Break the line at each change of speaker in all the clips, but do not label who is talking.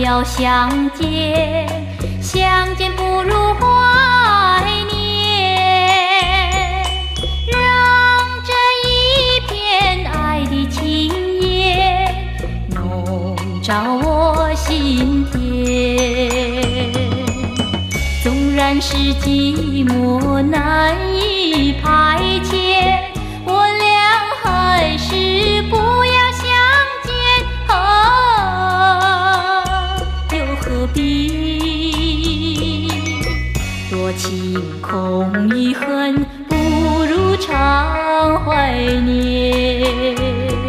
要相见，相见不如怀念，让这一片爱的情叶笼罩我心田。纵然是寂寞难以排遣，我俩还是不要相见，又何必？多情空余恨，不如常怀念。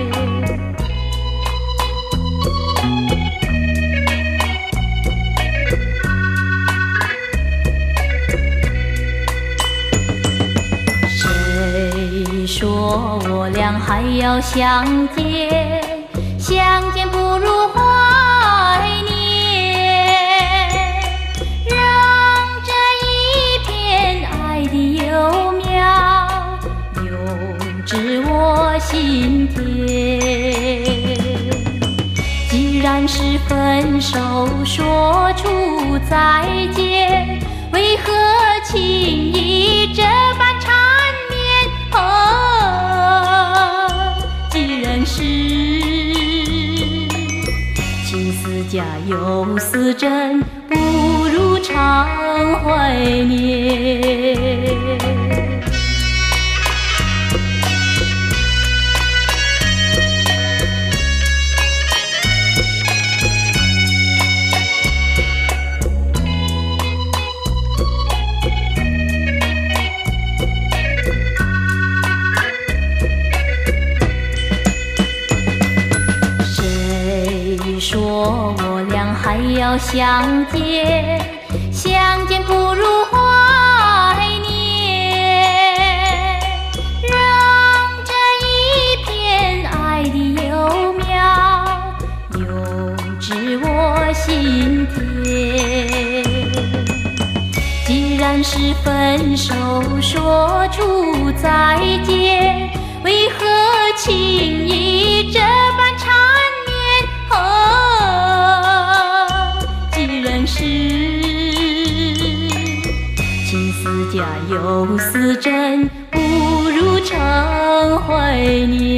谁说我俩还要相见，相见不如怀念，让这一片爱的幼苗留至我心田。既然是分手说出再见，为何轻易这般缠绵？既然是情丝假又似真，不如常怀念。说我俩还要相见，相见不如怀念，让这一片爱的幼苗留至我心田。既然是分手说出再见，为何轻易这般缠绵？既然是情丝假又似真，不如常怀念。